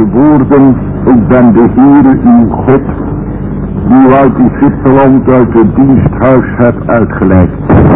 de woorden: ik ben de Heere uw God, die u uit Egypteland uit het diensthuis hebt uitgeleid.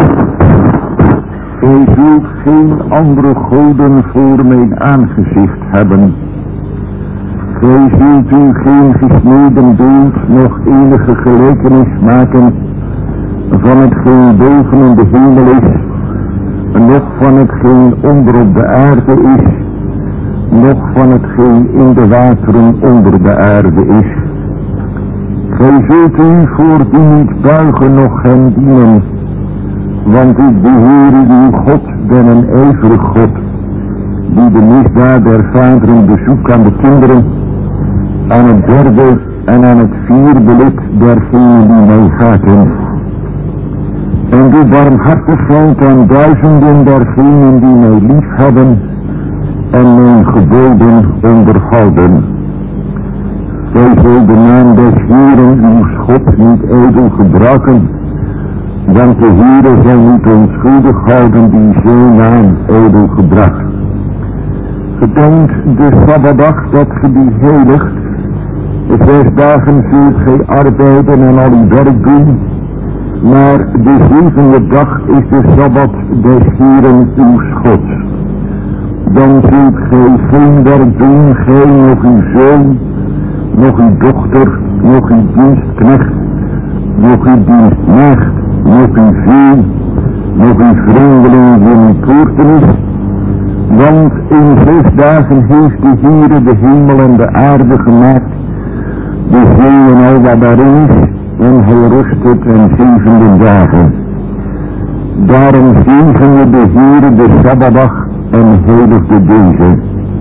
Gij zult geen andere goden voor mijn aangezicht hebben. Gij zult u geen gesneden beeld nog enige gelijkenis maken van hetgeen boven in de hemel is, noch van hetgeen onder op de aarde is, noch van hetgeen in de wateren onder de aarde is. Gij zult u voor die niet buigen noch hen dienen, want ik, de Heere uw God, ben een ijverig God, die de misdaad der vaderen bezoekt aan de kinderen, aan het derde en aan het vierde lid dergenen die mij haten. En doe barmhartigheid aan duizenden dergenen die mij lief hebben en mijn geboden onderhouden. Gij zult de naam des Heeren uw God niet ijdel gebruiken, want de Heere zal niet onschuldig houden die zijn naam ijdel gebruikt. Gedenkt de Sabbatdag dat ge die heiligt. 6 dagen zult gij arbeiden en al uw werk doen, maar de 7e dag is de Sabbat des Heeren uw Gods. Dan zult gij geen werk doen, gij nog uw zoon, nog uw dochter, nog uw dienstknecht, nog uw dienstmaagd, nog uw vee, nog uw vreemdeling die in uw poorten is. Want in 6 dagen heeft de Heere de hemel en de aarde gemaakt, de zee en al wat daarin is, en hij rustte ten 7e dagen. Daarom zegende de Heere de Sabbatdag en heiligde deze.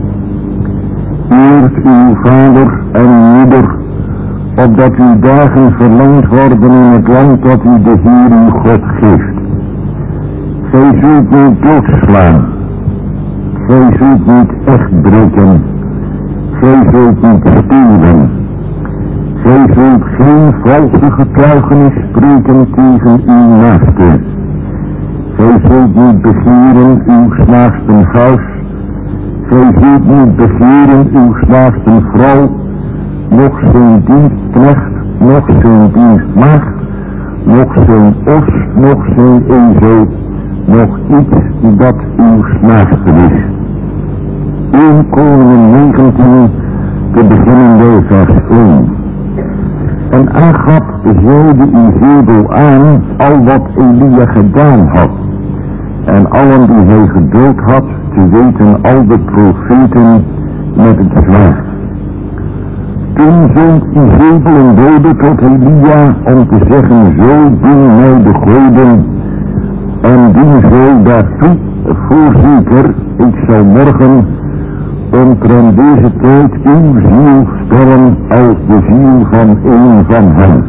Eert uw vader en moeder, opdat uw dagen verlengd worden in het land dat u de Heer uw God geeft. Gij zult niet doodslaan. Gij zult niet echtbreken. Gij zult niet stelen. Gij zult geen valse getuigenis spreken tegen uw naaste. Gij zult niet begeren uw naasten huis. Gij zult niet begeren uw naasten vrouw, noch zijn dienstknecht, noch zijn dienstmaagd, noch zijn os, noch zijn ezel, nog iets dat uw naaste is. 1 Koningen 19, te beginnen bij vers 1. En Agab zeide Izebel aan al wat Elia gedaan had, en allen die hij gedood had, te weten al de profeten met het zwaard. Toen zond Izebel een bode tot Elia om te zeggen: zo doen mij de goden, en die zo daartoe, voorzeker, ik zal morgen omtrent deze tijd uw ziel stellen als de ziel van een van hen.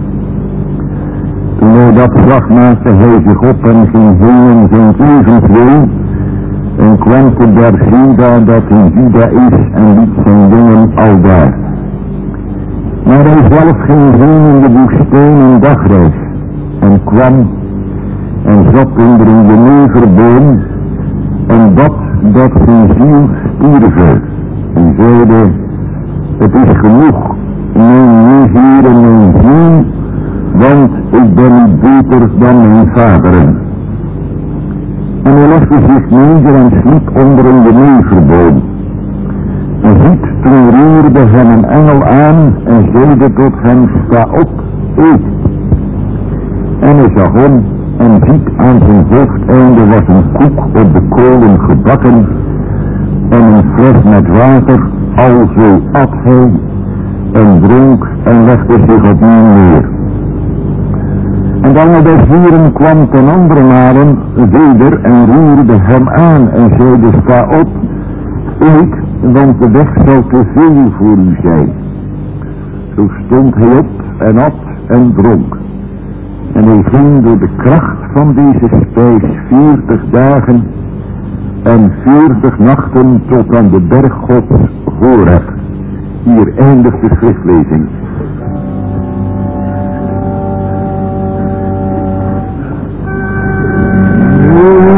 Toen hij dat zag, maakte hij zich op en ging heen zijn levenswil, en kwam te Berseba dat in Juda is, en liet zijn dingen aldaar. Maar hij zelf ging heen in de woestijn een dagreis, en kwam en zat onder een jeneverboom, en bad dat zijn ziel stierve, en zeide: het is genoeg, neem nu Heere mijn ziel, want ik ben niet beter dan mijn vaderen. En hij legde zich neder en sliep onder een jeneverboom. En ziet, toen roerde hem een engel aan en zeide tot hem: sta op, eet. En hij zag om, en ziet, aan zijn hoofdeinde was een koek op de kolen gebakken en een fles met water. Alzo at hij en dronk en legde zich opnieuw neer. En de engel des Heeren kwam ten andere malen weder en roerde hem aan en zeide: sta op, eet, want de weg zal te veel voor u zijn. Zo stond hij op en at en dronk. En hij ging door de kracht van deze spijs 40 dagen en 40 nachten tot aan de berg Gods Horeb. Hier eindigt de schriftlezing.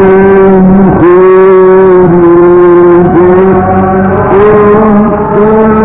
Oh,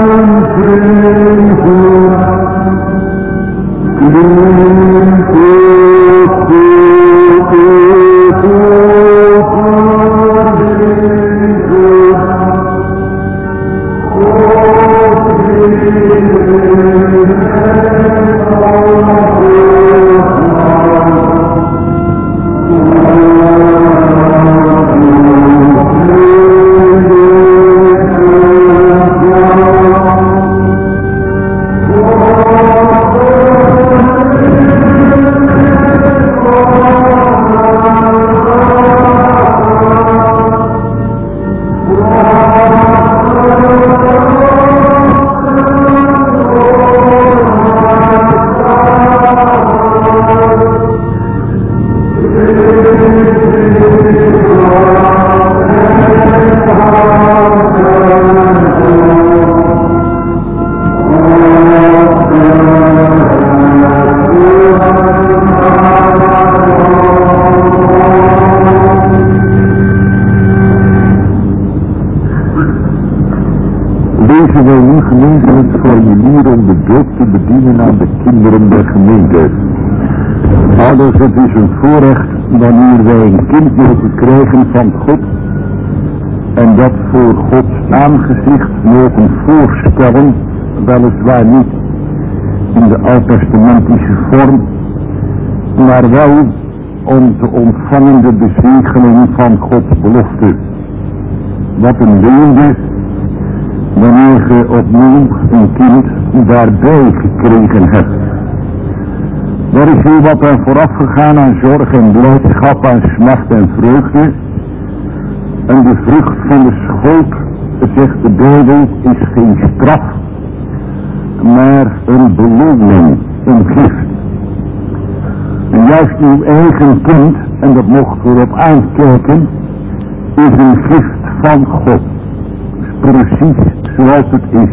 in het formulier om de doop te bedienen aan de kinderen der gemeente. Ouders, het is een voorrecht wanneer wij een kind mogen krijgen van God en dat voor Gods aangezicht mogen voorstellen, weliswaar niet in de oud-testamentische vorm, maar wel om te ontvangen de bezegeling van Gods belofte. Wat een leende wanneer je opnieuw een kind daarbij gekregen hebt. Er is heel wat aan vooraf gegaan aan zorg en blijdschap, aan smart en vreugde. En de vrucht van de schoot, zegt de Bijbel, is geen straf, maar een beloning, een gift. En juist uw eigen kind, en dat mocht u erop aankijken, is een gift van God. Precies zoals het is.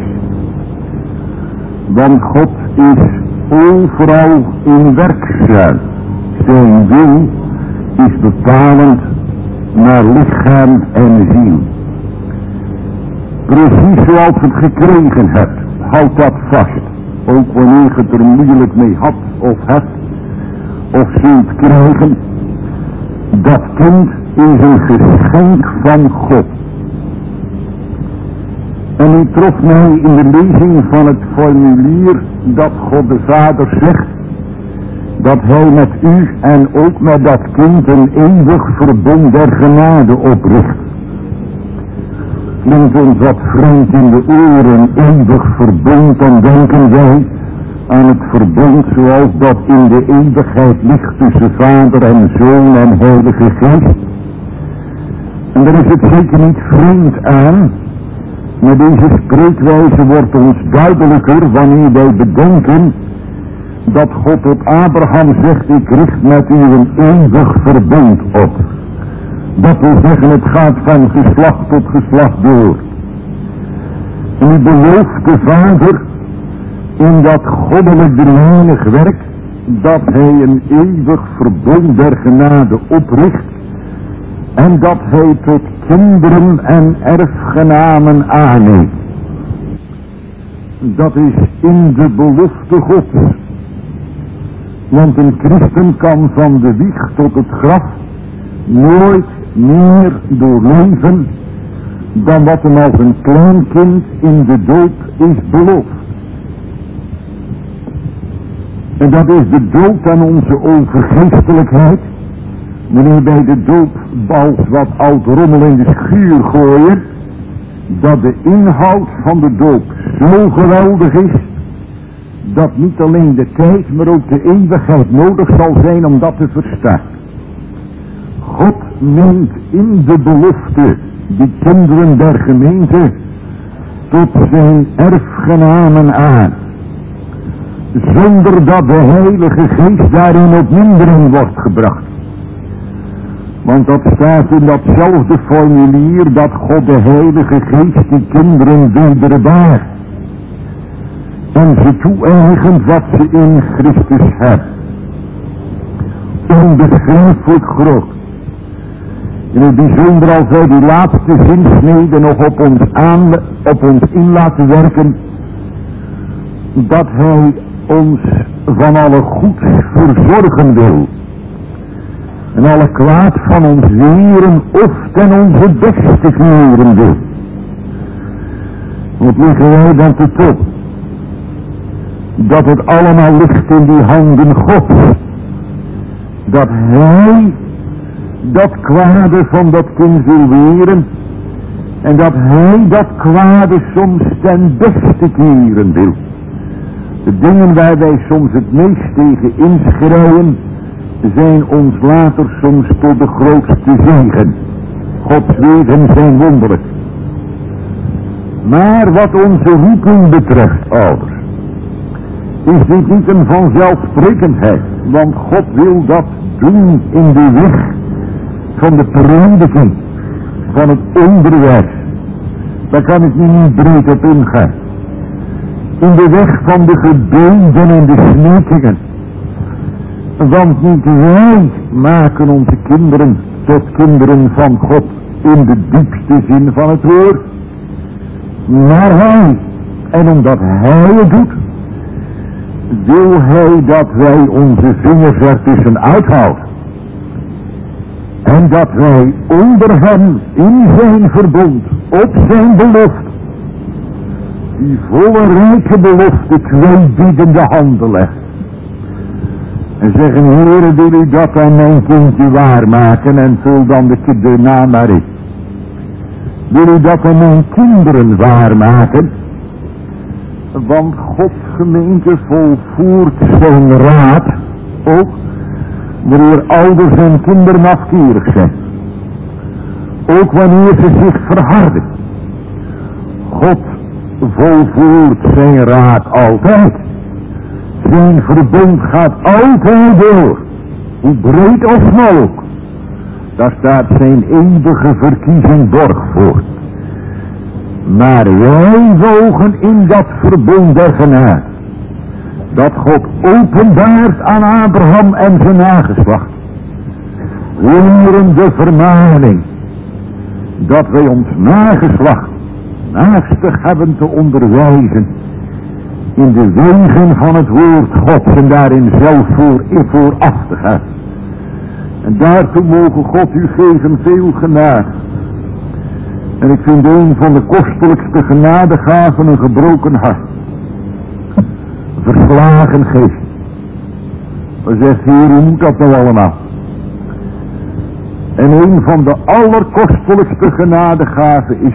Want God is overal in werkzaam. Zijn wil is bepalend naar lichaam en ziel. Precies zoals het gekregen hebt, houd dat vast. Ook wanneer je het er moeilijk mee had of hebt of zult krijgen. Dat kind is een geschenk van God. En u trof mij in de lezing van het formulier dat God de Vader zegt dat hij met u en ook met dat kind een eeuwig verbond der genade opricht. Klinkt ons wat vreemd in de oren, eeuwig verbond, dan denken wij aan het verbond zoals dat in de eeuwigheid ligt tussen Vader en Zoon en Heilige Geest. En daar is het zeker niet vreemd aan. Maar deze spreekwijze wordt ons duidelijker wanneer wij bedenken dat God tot Abraham zegt, ik richt met u een eeuwig verbond op. Dat wil zeggen, het gaat van geslacht tot geslacht door. En u belooft de Vader in dat goddelijk dreinig werk dat hij een eeuwig verbond der genade opricht en dat hij tot kinderen en erfgenamen aanneemt. Dat is in de belofte Gods. Want een christen kan van de wieg tot het graf nooit meer doorleven dan wat hem als een klein kind in de dood is beloofd. En dat is de dood aan onze overgeestelijkheid. Wanneer bij de doopbals wat oud rommel in de schuur gooien, dat de inhoud van de doop zo geweldig is, dat niet alleen de tijd, maar ook de eeuwigheid nodig zal zijn om dat te verstaan. God neemt in de belofte die kinderen der gemeente tot zijn erfgenamen aan, zonder dat de Heilige Geest daarin op mindering wordt gebracht. Want dat staat in datzelfde formulier dat God de Heilige Geest die kinderen wederbaart en ze toe-eigent wat ze in Christus hebben. Onbeschrijfelijk groot. In het bijzonder als wij die laatste zinsnede nog op ons in laten werken, dat hij ons van alle goeds verzorgen wil en alle kwaad van ons weren of ten onze beste keren wil. Wat liggen wij dan te top? Dat het allemaal ligt in die handen Gods. Dat hij dat kwade van dat kind wil weren en dat hij dat kwade soms ten beste keren wil. De dingen waar wij soms het meest tegen inschreeuwen zijn ons later soms tot de grootste zegen. Gods wegen zijn wonderlijk. Maar wat onze roeping betreft, ouders, is dit niet een vanzelfsprekendheid. Want God wil dat doen in de weg van de prediking, van het onderwijs. Daar kan ik niet breed op ingaan. In de weg van de gebeden en de smeekingen. Want niet wij maken onze kinderen tot kinderen van God in de diepste zin van het woord. Maar hij. en omdat hij het doet, wil hij dat wij onze vingers ertussen uithouden. En dat wij onder hem in zijn verbond, op zijn belofte, die volle rijke belofte tweebiedende handen leggen. En zeggen, Heere, wil u dat aan mijn kindje waarmaken, en vul dan de naam maar in. Wil u dat aan mijn kinderen waarmaken? Want Gods gemeente volvoert zijn raad, ook wanneer ouders en kinderen afkerig zijn. Ook wanneer ze zich verharden. God volvoert zijn raad altijd. Zijn verbond gaat altijd door. Hoe breed of smal ook. Daar staat zijn eeuwige verkiezing borg voor. Maar wij wogen in dat verbond der genade, dat God openbaart aan Abraham en zijn nageslacht, leren de vermaning, dat wij ons nageslacht naastig hebben te onderwijzen in de wegen van het woord Gods en daarin zelf vooraf te gaan. En daartoe mogen God u geven veel genade. En ik vind een van de kostelijkste genadegaven een gebroken hart. Verslagen geest. Maar zegt, Heer, hoe moet dat nou allemaal? En een van de allerkostelijkste genadegaven is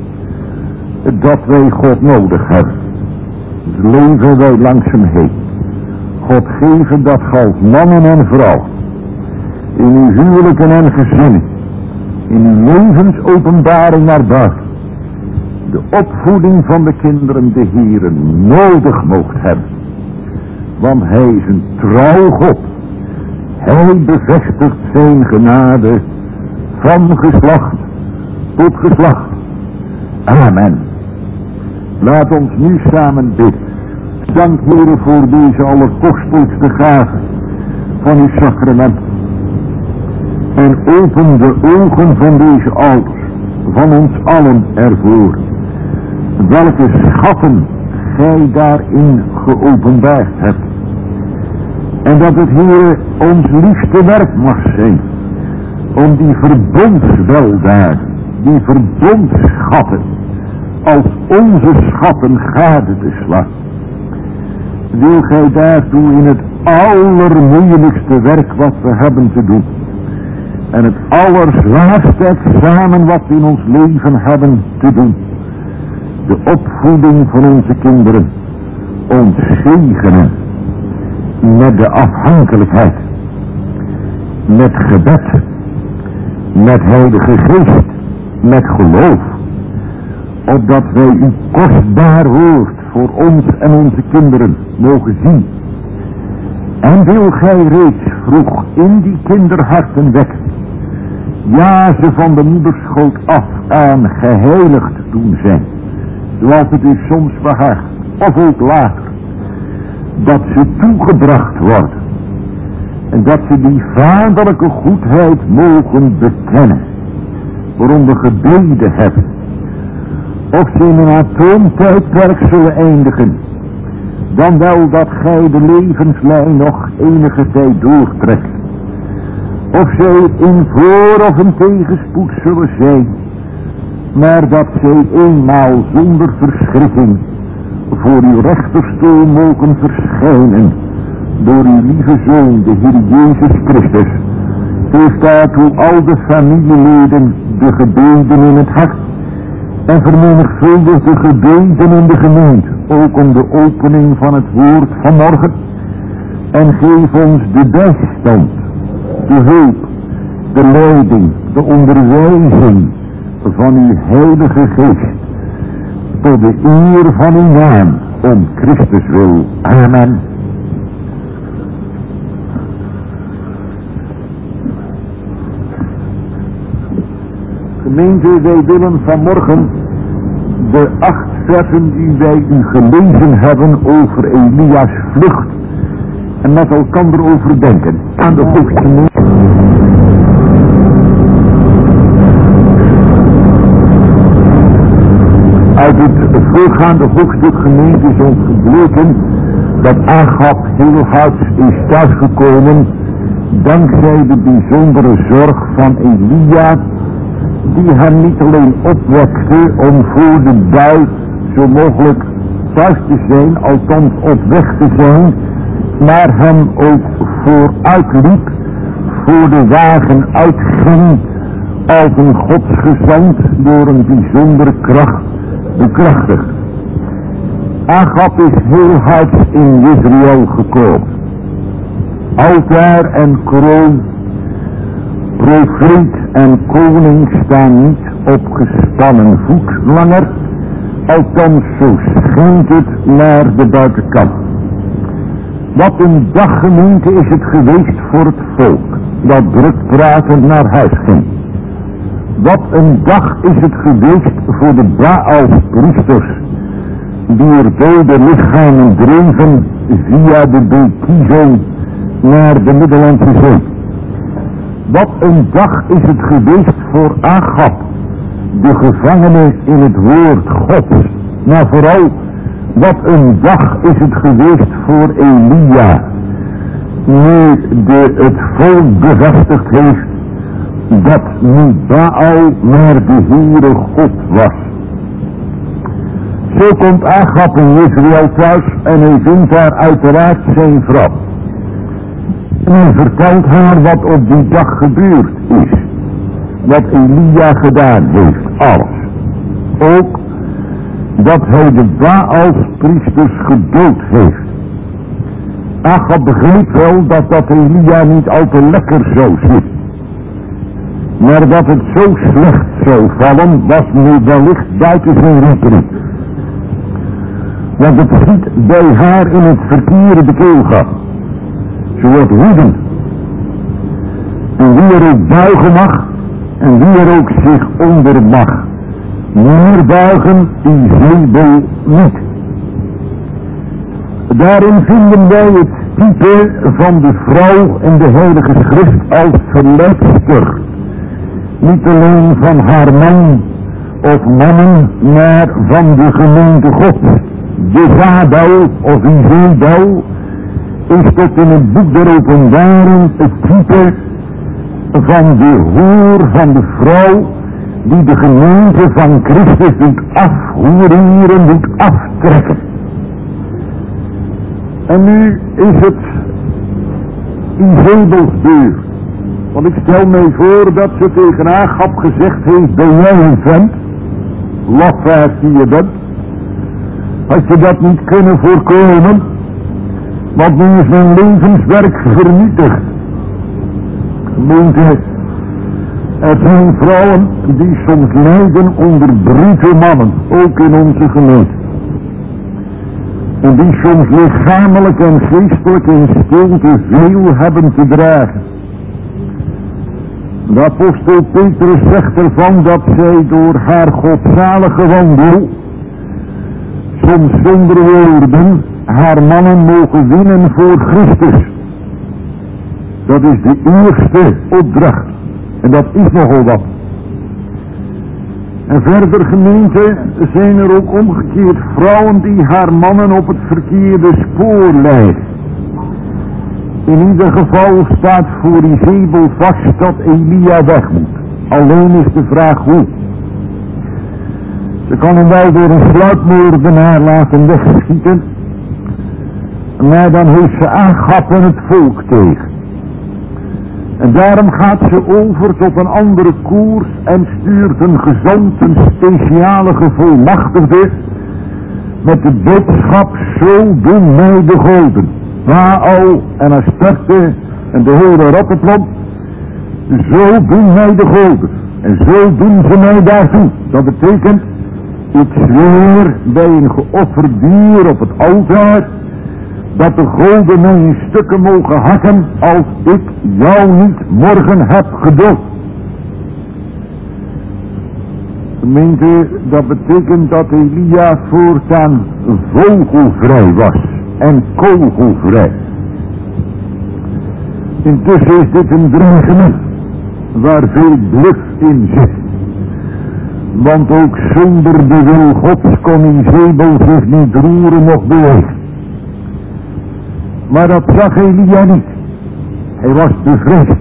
dat wij God nodig hebben. Dus leven wij langs hem heen. God geven dat geldt mannen en vrouwen. In uw huwelijken en gezinnen. In uw levensopenbaring naar buiten. De opvoeding van de kinderen de Heere nodig moogt hebben. Want hij is een trouw God. Hij bevestigt zijn genade van geslacht tot geslacht. Amen. Laat ons nu samen bidden. Dank Heere voor deze allerkostelijkste gave van uw sacrament. En open de ogen van deze ouders, van ons allen ervoor. Welke schatten gij daarin geopenbaard hebt. En dat het Heere ons liefste werk mag zijn. Om die verbondsweldaad, die verbondsschatten, als onze schatten gade te slaan. Wil gij daartoe in het allermoeilijkste werk wat we hebben te doen. En het allerzwaarste examen wat we in ons leven hebben te doen. De opvoeding van onze kinderen. Ons zegenen. Met de afhankelijkheid. Met gebed. Met heilige geest. Met geloof. Opdat wij uw kostbaar woord voor ons en onze kinderen mogen zien. En wil gij reeds vroeg in die kinderharten wekken. Ja, ze van de moederschoot af aan geheiligd doen zijn. Zoals het u soms behaagt, of ook later. Dat ze toegebracht worden. En dat ze die vaderlijke goedheid mogen bekennen. Waarom we gebeden hebben. Of ze in een atoomtijdperk zullen eindigen. Dan wel dat gij de levenslijn nog enige tijd doortrekt. Of zij in voor- of een tegenspoed zullen zijn. Maar dat zij eenmaal zonder verschrikking voor uw rechterstoel mogen verschijnen. Door uw lieve Zoon, de Heer Jezus Christus. Heeft daartoe al de familieleden de gebeden in het hart. En vermenigvuldig de gebeden in de gemeente. Ook om de opening van het woord van morgen. En geef ons de bijstand, de hulp, de leiding, de onderwijzing van uw heilige geest. Tot de eer van uw naam, om Christus wil. Amen. Gemeente, wij willen vanmorgen de 8 versen die wij u gelezen hebben over Elia's vlucht en met elkander overdenken. Aan de hoogste uit het voorgaande hoofdstuk gemeente is ons gebleken dat Agab heel hard is thuisgekomen dankzij de bijzondere zorg van Elia, die hem niet alleen opwekte om voor de bui zo mogelijk thuis te zijn, althans op weg te zijn, maar hem ook vooruitliep, voor de wagen uitging als een godsgezant door een bijzondere kracht bekrachtigd. Agab is heel hard in Israël gekomen. Altaar en kroon, profeet en koning staan niet op gespannen voet langer, althans zo schijnt het naar de buitenkant. Wat een daggemeente is het geweest voor het volk, dat druk pratend naar huis ging. Wat een dag is het geweest voor de Baalspriesters, die er dode lichamen dreven via de Bekizon naar de Middellandse Zee. Wat een dag is het geweest voor Agab, de gevangene in het woord Gods. Maar vooral, wat een dag is het geweest voor Elia, nu het volk bevestigd heeft dat niet Baal maar de Heere God was. Zo komt Agab in Israël thuis en hij vindt daar uiteraard zijn vrouw. En hij vertelt haar wat op die dag gebeurd is. Wat Elia gedaan heeft, alles. Ook dat hij de Baalspriesters gedood heeft. Agab begreep wel dat Elia niet al te lekker zou zitten. Maar dat het zo slecht zou vallen, was nu wellicht buiten zijn rekening. Want het schiet bij haar in het verkeerde de keel gaat. Ze wordt woedend. En wie er ook buigen mag, en wie er ook zich onder mag, meer buigen Izebel niet. Daarin vinden wij het type van de vrouw in de Heilige Schrift als verleidster. Niet alleen van haar man of mannen, maar van de gemeente Gods. Jezabel of Izebel is tot in het boek der Openbaring het type van de hoer, van de vrouw die de gemeente van Christus doet afhoeren, doet aftrekken. En nu is het Izebels beurt. Want ik stel mij voor dat ze tegen Agab gezegd heeft: ben jij een vent, lafaard die je bent, had je dat niet kunnen voorkomen, want nu is mijn levenswerk vernietigd. Gemeente, er zijn vrouwen die soms lijden onder brute mannen, ook in onze gemeente. En die soms lichamelijk en geestelijk in stilte veel hebben te dragen. De apostel Petrus zegt ervan dat zij door haar godzalige wandel, soms zonder woorden, haar mannen mogen winnen voor Christus. Dat is de eerste opdracht. En dat is nogal wat. En verder, gemeente, zijn er ook omgekeerd vrouwen die haar mannen op het verkeerde spoor leiden. In ieder geval staat voor Izebel vast dat Elia weg moet. Alleen is de vraag hoe. Ze kan hem wel door een sluipmoordenaar laten wegschieten, maar dan heeft ze Agab en het volk tegen. En daarom gaat ze over tot een andere koers en stuurt een gezant, een speciale gevolmachtigde, met de boodschap: zo doen mij de goden. Baal en Astarte en de hele rattenplant, zo doen mij de goden. En zo doen ze mij daartoe. Dat betekent, ik zweer bij een geofferd dier op het altaar, dat de goden mij in stukken mogen hakken als ik jou niet morgen heb gedood. Gemeente, dat betekent dat Elia voortaan vogelvrij was en kogelvrij. Intussen is dit een dreigement waar veel bluf in zit. Want ook zonder de wil Gods kon Izebel zich niet roeren noch bewegen. Maar dat zag Elia niet. Hij was bevreesd.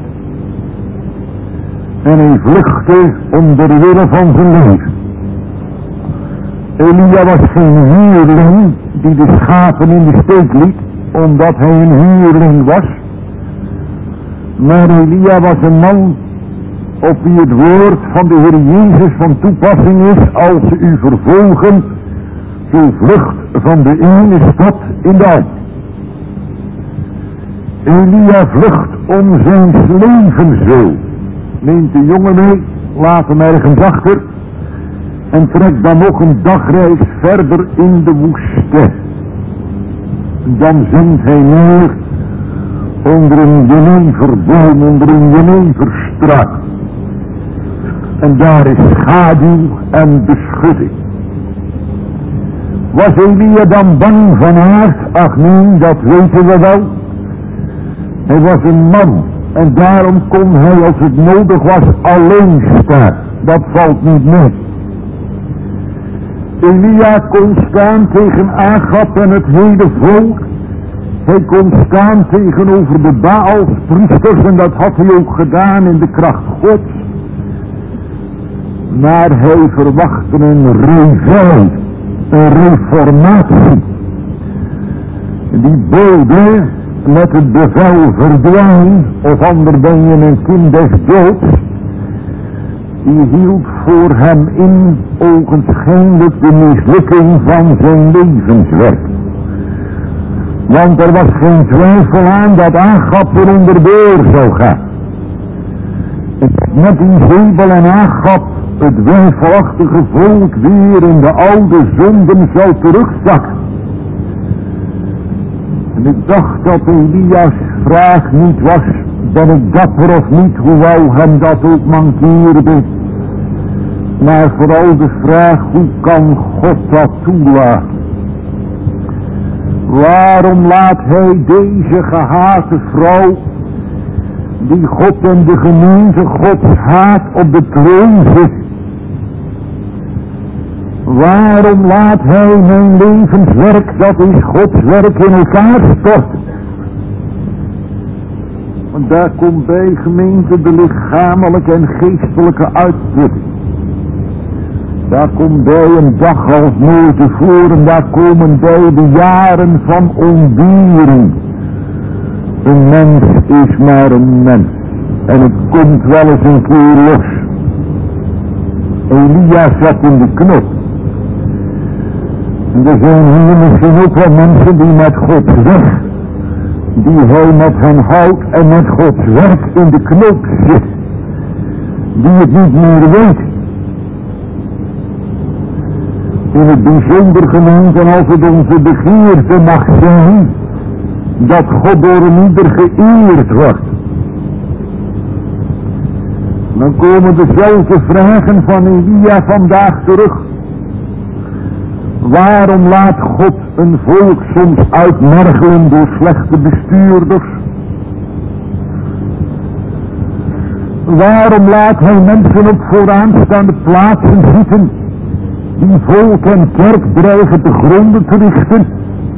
En hij vluchtte om de wille van zijn leven. Elia was geen huurling die de schapen in de steek liet, omdat hij een huurling was. Maar Elia was een man op wie het woord van de Heer Jezus van toepassing is: als ze u vervolgen, zo vlucht van de ene stad in de andere. Elia vlucht om zijn levenswil. Neemt de jongen mee, laat hem ergens achter en trekt dan nog een dagreis verder in de woestijn. Dan zingt hij neer onder een jeneverboom, onder een jeneverstruik. En daar is schaduw en beschutting. Was Elia dan bang van aard? Ach nee, dat weten we wel. Hij was een man en daarom kon hij, als het nodig was, alleen staan. Dat valt niet mee. Elia kon staan tegen Agab en het hele volk. Hij kon staan tegenover de Baalspriesters en dat had hij ook gedaan in de kracht Gods. Maar hij verwachtte een reveil, een reformatie. Die bode met het bevel verdwijn, of ander ben je een kind des doods. Die hield voor hem in ogenschijnlijk de mislukking van zijn levenswerk. Want er was geen twijfel aan dat Agab er onderdoor zou gaan. Met Izebel en Agab het weifelachtige volk weer in de oude zonden zou terugzakken. En ik dacht dat Elia's vraag niet was: ben ik dapper of niet, hoewel hem dat ook mankeerde. Maar vooral de vraag: hoe kan God dat toelaten? Waarom laat hij deze gehate vrouw, die God en de gemeente Gods haat, op de troon zitten? Waarom laat hij mijn levenswerk, dat is Gods werk, in elkaar storten? Want daar komt bij, gemeente, de lichamelijke en geestelijke uitputting. Daar komt bij een dag als nooit tevoren, daar komen bij de jaren van ontbering. Een mens is maar een mens. En het komt wel eens een keer los. Elia zat in de knop. En er zijn hier misschien ook wel mensen die met Gods weg, die hij met hen houdt en met Gods werk in de knoop zit. Die het niet meer weet. In het bijzonder, gemeente, en als het onze begeerte mag zijn, dat God door een ieder geëerd wordt. Dan komen dezelfde vragen van Elia vandaag terug. Waarom laat God een volk soms uitmergelen door slechte bestuurders? Waarom laat hij mensen op vooraanstaande plaatsen zitten die volk en kerk dreigen te gronden te richten?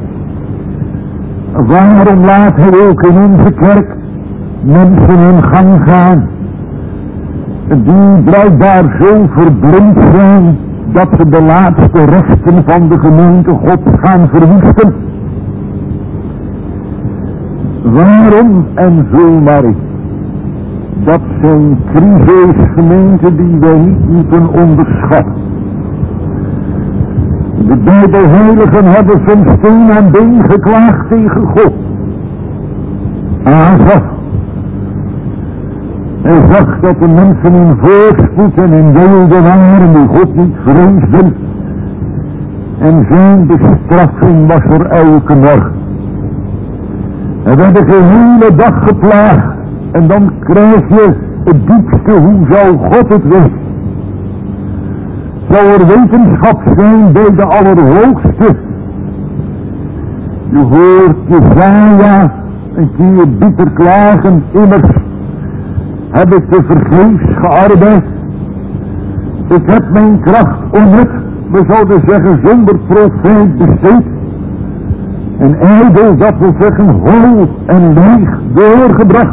Waarom laat hij ook in onze kerk mensen in gang gaan die blijkbaar zo verblind zijn dat ze de laatste resten van de gemeente Gods gaan verwoesten? Waarom? En vul maar in. Dat zijn crisisgemeenten die wij niet moeten onderschatten. De Bijbelheiligen hebben van steen aan been geklaagd tegen God. Asaf. Hij zag dat de mensen in voorspoed en in weelde waren die God niet vreesden. En zijn bestraffing was er elke morgen. Hij werd de hele dag geplaagd. En dan krijg je het diepste: hoe zou God het weten? Zou er wetenschap zijn bij de Allerhoogste? Je hoort Jesaja een keer bitter klagen: immers heb ik te vergeefs gearbeid. Ik heb mijn kracht onnut, we zouden zeggen zonder profijt besteed. En ijdel, dat wil zeggen hol en leeg doorgebracht.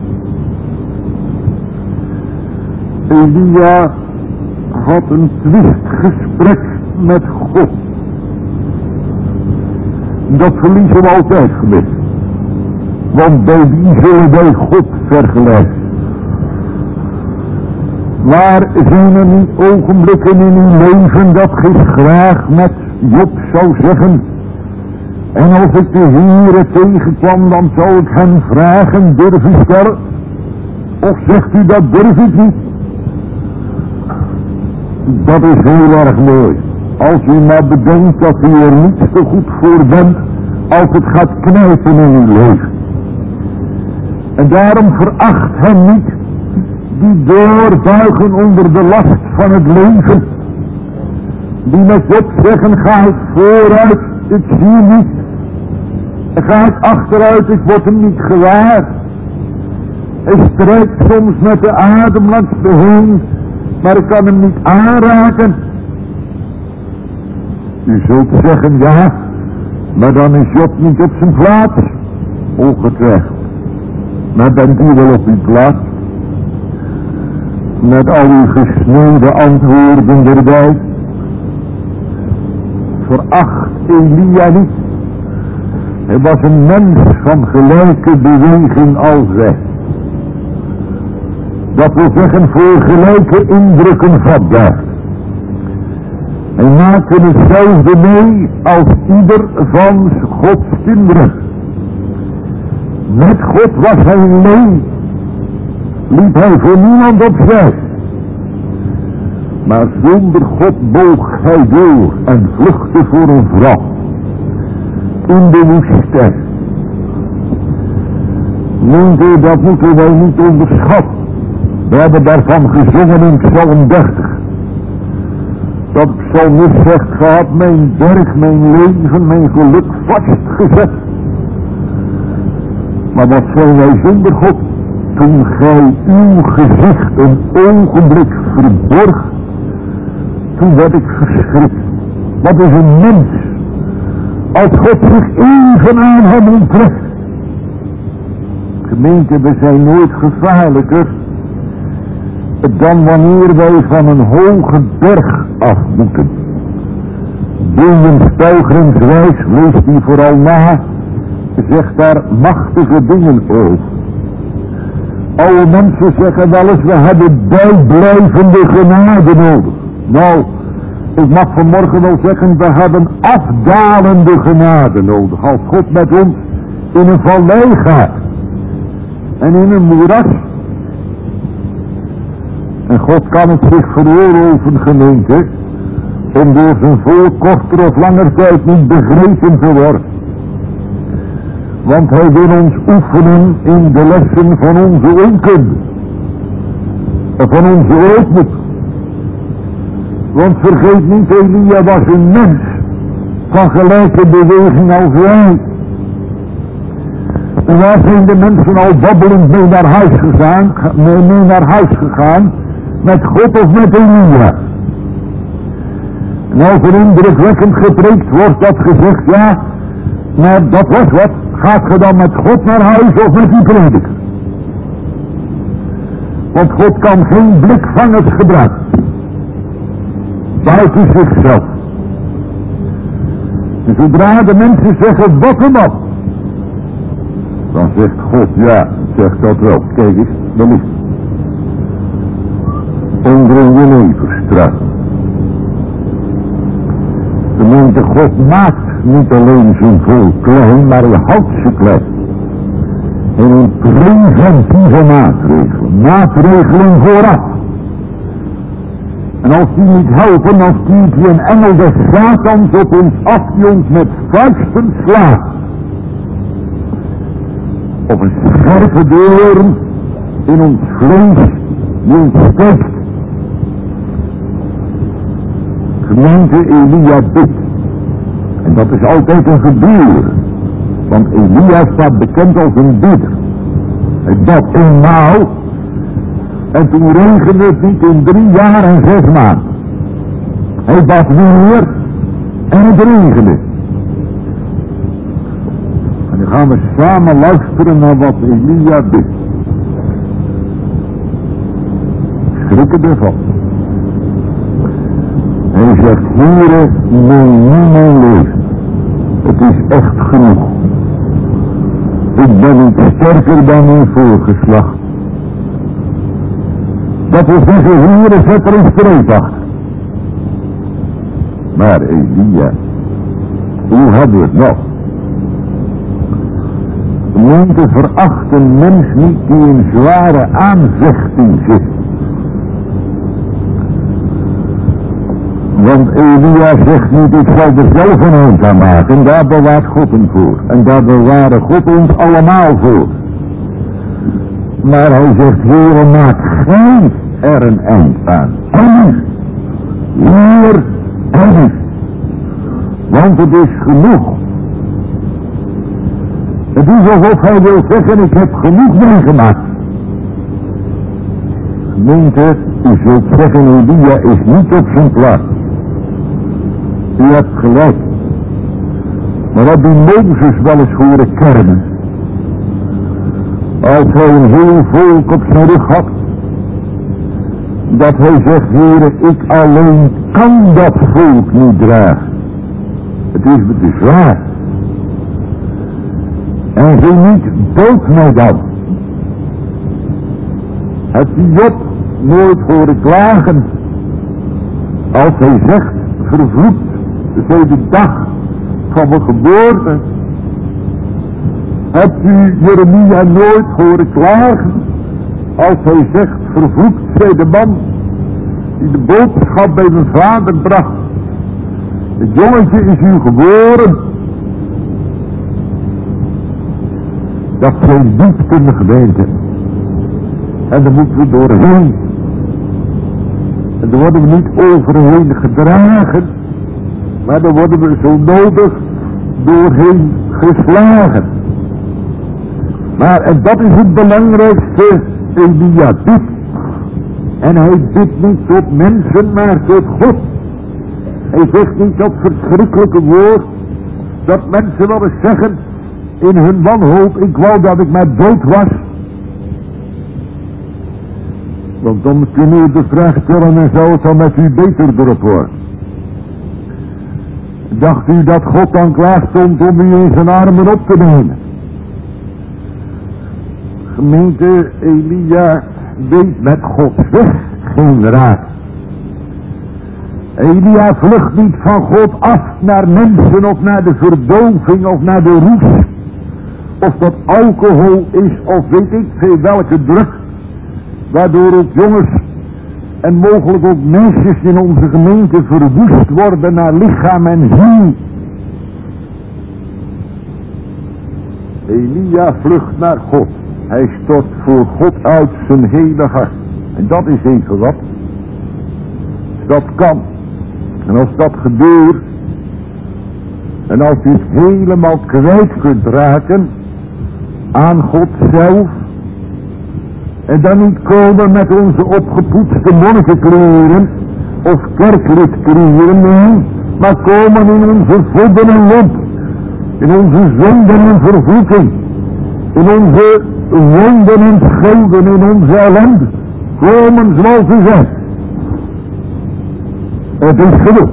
Elia had een twistgesprek met God. Dat verliezen we altijd gemist. Want bij wie zullen wij God vergelijken? Maar zijn er niet ogenblikken in uw leven dat gij graag met Job zou zeggen: en als ik de Heere tegenkwam, dan zou ik hem vragen, durf u stellen? Of zegt u dat durf ik niet? Dat is heel erg mooi. Als u maar bedenkt dat u er niet zo goed voor bent als het gaat knijpen in uw leven. En daarom veracht hem niet die doorbuigen onder de last van het leven. Die met Job zeggen: ga ik vooruit, ik zie niet. En ga ik achteruit, ik word hem niet gewaar. Hij strijkt soms met de adem langs de heen, maar ik kan hem niet aanraken. U zult zeggen: ja, maar dan is Job niet op zijn plaats. Ongetwijfeld. Maar bent u wel op uw plaats? Met al uw gesneden antwoorden erbij. Veracht Elia niet. Hij was een mens van gelijke beweging als wij. Dat wil zeggen voor gelijke indrukken vatbaar. Hij maakte hetzelfde mee als ieder van Gods kinderen. Met God was hij alleen. Liep hij voor niemand opzij. Maar zonder God boog hij door en vluchtte voor een vrouw. In de woestijn. Neemt u, dat moeten wij niet onderschatten. We hebben daarvan gezongen in Psalm 30. Dat psalmist zegt: gij had mijn berg, mijn leven, mijn geluk vastgezet. Maar wat zijn wij zonder God? Toen gij uw gezicht een ogenblik verborg, toen werd ik verschrikt. Wat is een mens als God zich even aan hem onttrekt? Gemeente, we zijn nooit gevaarlijker dan wanneer wij van een hoge berg af moeten. Williams Pelgrimsreis, lees die vooral na, zegt daar machtige dingen over. Oude mensen zeggen wel eens: we hebben bijblijvende genade nodig. Nou, ik mag vanmorgen wel zeggen: we hebben afdalende genade nodig. Als God met ons in een vallei gaat en in een moeras. En God kan het zich veroorloven, gemeente, om door zijn volk korter of langer tijd niet begrepen te worden. Want hij wil ons oefenen in de lessen van onze onkunde. Van onze ootmoed. Want vergeet niet, Elia was een mens van gelijke beweging als wij. En waar zijn de mensen al babbelend mee naar huis gegaan, met God of met Elia? En als er indrukwekkend gepreekt wordt dat gezegd: ja, maar dat was wat. Gaat ge dan met God naar huis of met die prediker? Want God kan geen blikvangers gebruiken. Buiten zichzelf. En zodra de mensen zeggen: wat een man, dan zegt God: ja, zegt dat wel. Kijk eens, dan is het. Onder een jeneverstruik. De gemeente, God maakt niet alleen zijn volk klein, maar hij houdt ze klein. En in preventieve maatregelen. Maatregelen vooraf. En als die niet helpen, dan stuurt hij een engel des Satans op ons af die ons met vuisten slaat. Of een scherpe doorn in ons vlees die ons steekt. Gemeente, Elia bidt. En dat is altijd een gebeuren. Want Elia staat bekend als een bidder. Hij bad eenmaal. En toen regende het niet in 3 jaar en 6 maanden. Hij bad weer en het regende. En dan gaan we samen luisteren naar wat Elia bidt. Schrikken ervan. Hij zegt, Heere, neem nu mijn leven. Het is echt genoeg. Ik ben niet sterker dan mijn voorgeslacht. Dat wil zeggen, Heere, zet er een streep achter. Maar Elia, hoe hebben we het nog? Gemeente, veracht een mens niet die in zware aanvechting zit. Want Elia zegt niet, ik zal er zelf een eind aan maken. Daar bewaart God hem voor. En daar bewaren God ons allemaal voor. Maar hij zegt, Heere, maak gij er een eind aan. En hier en want het is genoeg. Het is alsof hij wil zeggen, ik heb genoeg meegemaakt. Gemeente, u zult zeggen, Elia is niet op zijn plaats. U hebt gelijk. Maar heb u Mozes wel eens horen kermen? Als hij een heel volk op zijn rug had. Dat hij zegt, Heere, ik alleen kan dat volk niet dragen. Het is me te zwaar. En ging niet dood mij dan. Hebt u Job nooit horen klagen? Als hij zegt, vervloekt zij de dag van mijn geboorte. Hebt u Jeremia nooit horen klagen? Als hij zegt, vervloekt zij de man die de boodschap bij mijn vader bracht. Het jongetje is u geboren. Dat zijn diepten, gemeente. En daar moeten we doorheen. En daar worden we niet overheen gedragen. Maar daar worden we zo nodig doorheen geslagen. Maar, en dat is het belangrijkste, Elia bidt. En hij bidt niet tot mensen, maar tot God. Hij zegt niet dat verschrikkelijke woord, dat mensen wel eens zeggen in hun wanhoop, ik wou dat ik maar dood was. Want dan kunnen we de vraag stellen en zou het dan met u beter erop worden. Dacht u dat God dan klaar stond om u in zijn armen op te nemen? Gemeente, Elia weet met Gods weg geen raad. Elia vlucht niet van God af naar mensen of naar de verdoving of naar de roes. Of dat alcohol is of weet ik veel welke druk. Waardoor ook jongens en mogelijk ook meisjes in onze gemeente verwoest worden naar lichaam en ziel. Elia vlucht naar God. Hij stort voor God uit zijn hele hart. En dat is even wat. Dat kan. En als dat gebeurt. En als u het helemaal kwijt kunt raken. Aan God zelf. En dan niet komen met onze opgepoetste monnikenkleren. Of kerklidkleren. Nee. Maar komen in onze vodden en lomp. In onze zonden en vervloeking. In onze wonden en schulden. In onze ellende. Komen zoals ze zijn. Het is genoeg.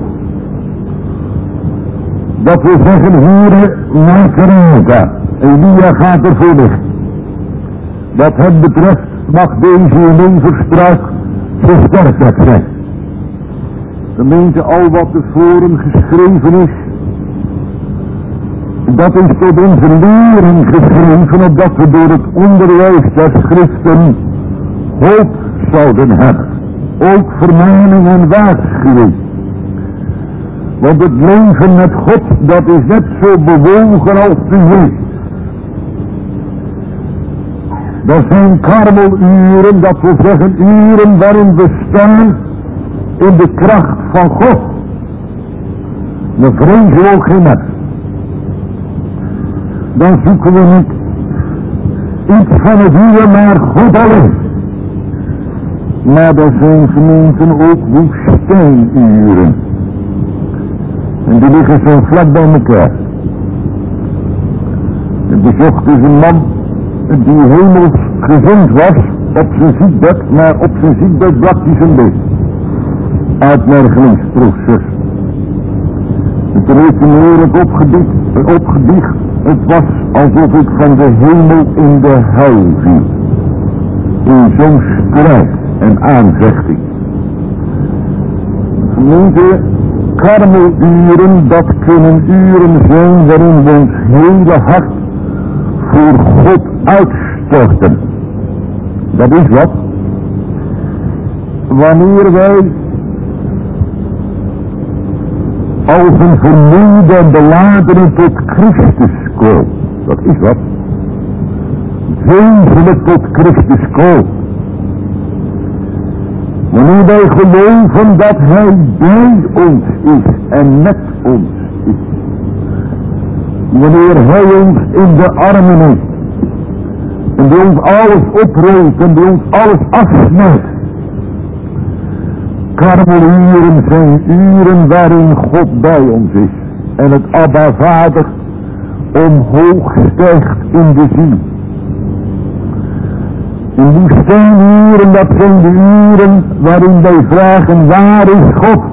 Dat we zeggen, Heere, maak er een aan. Elia gaat ervoor weg. Wat het betreft mag deze in onverstruik versterkt zijn. Gemeente, al wat tevoren geschreven is, dat is tot onze lering geschreven, opdat we door het onderwijs der schriften hoop zouden hebben. Ook vermaning en waarschuwing. Want het leven met God, dat is net zo bewogen als de zee. Dat zijn karmeluren, dat wil zeggen uren waarin we staan in de kracht van God. Dan vrezen we ook geen mens. Dan zoeken we niet iets van het uur, maar God alleen. Maar er zijn gemeenten ook woestijnuren. En die liggen zo vlak bij elkaar. Ik bezocht dus een man die hemelsgezond was op zijn ziekbed, maar op zijn ziekbed brak hij zijn been. Uitmergelingsproces. En toen heeft hij me eerlijk opgebiecht. Het was alsof ik van de hemel in de hel viel. In zo'n strijd en aanvechting. Gemeente, karmeluren, dat kunnen uren zijn waarin we ons hele hart voor God uitstorten. Dat is wat. Wanneer wij als een vermoeide en beladene tot Christus komen. Dat is wat. Wezenlijk tot Christus komen. Wanneer wij geloven dat Hij bij ons is en met ons is. Wanneer Hij ons in de armen heeft. En die ons alles oprolt en die ons alles afsnijdt. Karmeluren zijn uren waarin God bij ons is. En het Abba Vader omhoog stijgt in de ziel. En die woestijnuren, dat zijn de uren waarin wij vragen, waar is God?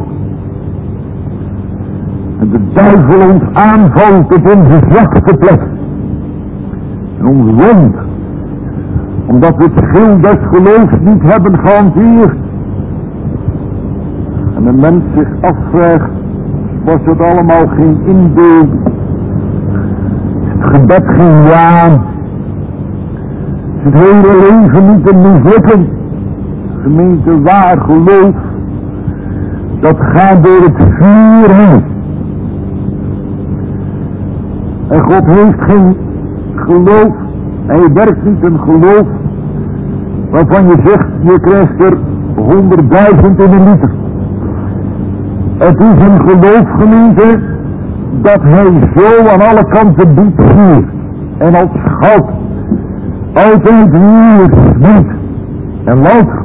En de duivel ons aanvalt op onze zwakste plek. En ons wond. Omdat we het schild des geloofs niet hebben gehanteerd. En de mens zich afvraagt, was het allemaal geen inbeelding? Het gebed geen waan? Het hele leven niet een mislukking? Gemeente, waar geloof, dat gaat door het vuur heen. En God heeft geen geloof, hij werkt niet een geloof, waarvan je zegt, je krijgt er 100.000 in een liter. Het is een geloofgemeente dat hij zo aan alle kanten biedt vuur. En als goud altijd weer smeekt en luistert.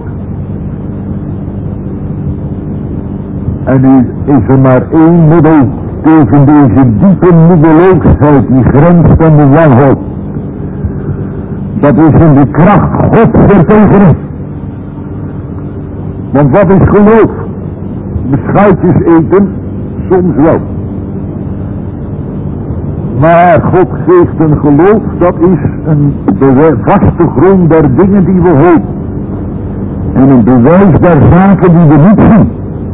En nu is er maar één middel tegen deze diepe middeloosheid die grenst aan de wanhoop. Dat is in de kracht Gods ertegen. Want wat is geloof? Beschuitjes eten, soms wel. Maar God geeft een geloof, dat is een vaste grond der dingen die we hopen. En een bewijs der zaken die we niet zien.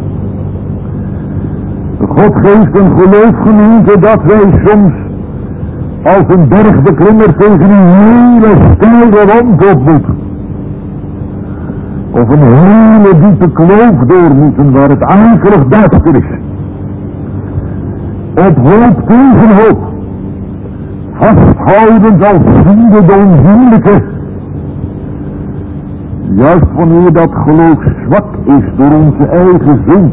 God geeft een geloof, gemeente, dat wij soms als een bergbeklimmer tegen een hele steile wand op moeten. Of een hele diepe kloof door moeten waar het akelig duister is. Op hoop tegen hoop. Vasthoudend als ziende de onzienlijke. Juist wanneer dat geloof zwak is door onze eigen zin.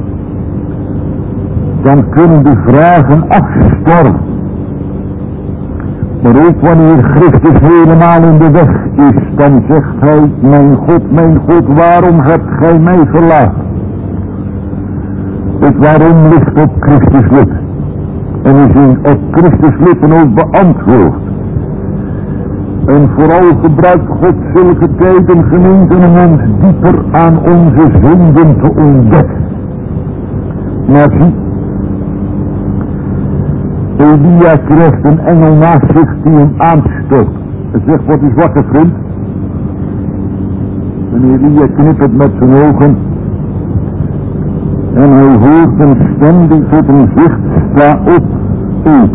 Dan kunnen de vragen afsterven. Maar ook wanneer Christus helemaal in de weg is, dan zegt hij, mijn God, waarom hebt gij mij verlaten? Het waarom ligt op Christus lippen. En is op Christus lippen ook beantwoord. En vooral gebruikt God zulke tijden, gemeenten, om ons dieper aan onze zonden te ontdekken. Maar zie, Elia krijgt een engel naast zich die hem aanstoot. Hij zegt, word eens wakker, vriend. En Elia knippert met zijn ogen. En hij hoort een stem die tot hem zegt, sta op, eet.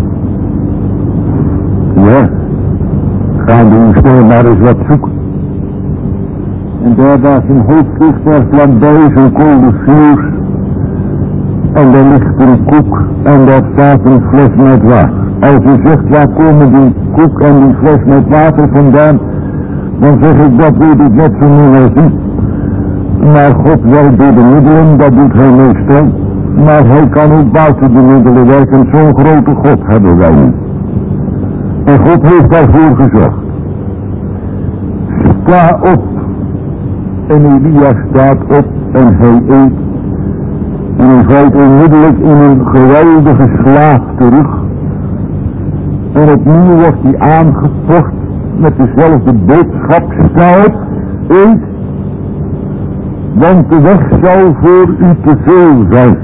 Ja, gaan we nu snel maar eens wat zoeken. En daar was een hoofdlicht, daar vlakbij zijn koude vuur. En daar ligt een koek en daar staat een fles met water. Als u zegt, waar komen die koek en die fles met water vandaan, dan zeg ik, dat weet ik net zo min als u. Maar God werkt door de middelen, dat doet hij meestal. Maar hij kan ook buiten de middelen werken, zo'n grote God hebben wij niet. En God heeft daarvoor gezorgd. Sta op En Elia staat op en hij eet. En hij valt onmiddellijk in een geweldige slaap terug. En opnieuw wordt hij aangepocht met dezelfde boodschap. Sta op, eet, want de weg zal voor u te veel zijn.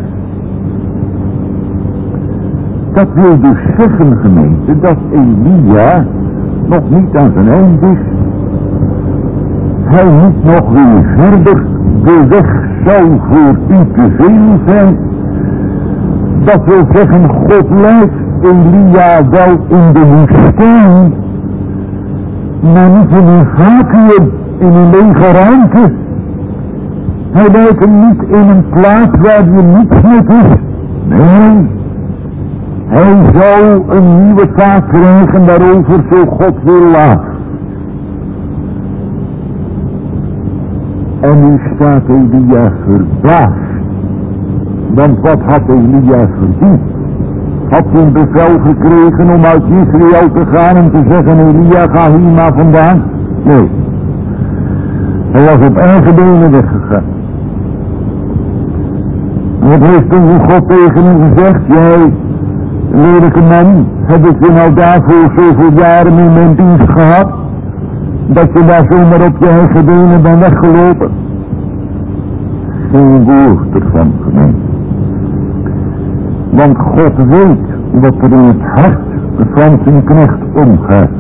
Dat wil dus zeggen, gemeente, dat Elia nog niet aan zijn eind is. Hij moet nog weer verder. De weg zal voor u te veel zijn. Dat wil zeggen, God leidt Elia wel in de woestijn, maar niet in een vacuüm, in een lege ruimte. Hij leidt hem niet in een plaats waar je niets met is. Nee. Hij zou een nieuwe taak krijgen daarover zo God wil laat. En nu staat Elia verbaasd. Want wat had Elia verdiend? Had hij een bevel gekregen om uit Israël te gaan en te zeggen, Elia, ga hier maar vandaan? Nee. Hij was op eigen benen weggegaan. En wat heeft toen God tegen hem gezegd? Jij, lelijke man, heb ik je nou daarvoor zoveel jaren in mijn dienst gehad, dat je daar zomaar op je eigen benen bent weggelopen? Geen woord ervan, gemeente. Want God weet wat er in het hart van zijn knecht omgaat.